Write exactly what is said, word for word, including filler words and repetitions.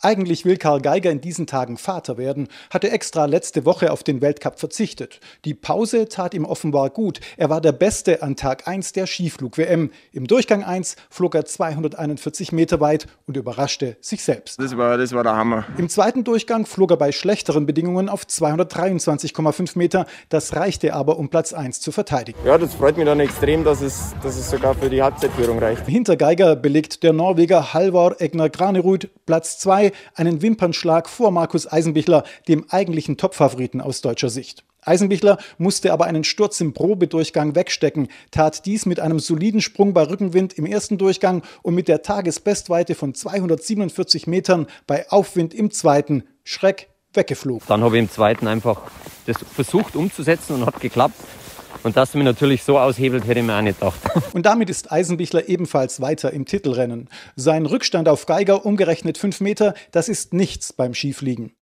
Eigentlich will Karl Geiger in diesen Tagen Vater werden, hatte extra letzte Woche auf den Weltcup verzichtet. Die Pause tat ihm offenbar gut. Er war der Beste an Tag eins der Skiflug-W M. Im Durchgang eins flog er zweihunderteinundvierzig Meter weit und überraschte sich selbst. Das war, das war der Hammer. Im zweiten Durchgang flog er bei schlechteren Bedingungen auf zweihundertdreiundzwanzig Komma fünf Meter. Das reichte aber, um Platz eins zu verteidigen. Ja, das freut mich dann extrem, dass es, dass es sogar für die Halbzeitführung reicht. Hinter Geiger belegt der Norweger Halvor Egner Granerud Platz zwei, einen Wimpernschlag vor Markus Eisenbichler, dem eigentlichen Topfavoriten aus deutscher Sicht. Eisenbichler musste aber einen Sturz im Probedurchgang wegstecken, tat dies mit einem soliden Sprung bei Rückenwind im ersten Durchgang und mit der Tagesbestweite von zweihundertsiebenundvierzig Metern bei Aufwind im zweiten schräg weggeflogen. Dann habe ich im zweiten einfach das versucht umzusetzen und hat geklappt. Und dass er mich natürlich so aushebelt, hätte ich mir auch nicht gedacht. Und damit ist Eisenbichler ebenfalls weiter im Titelrennen. Sein Rückstand auf Geiger, umgerechnet fünf Meter, das ist nichts beim Skifliegen.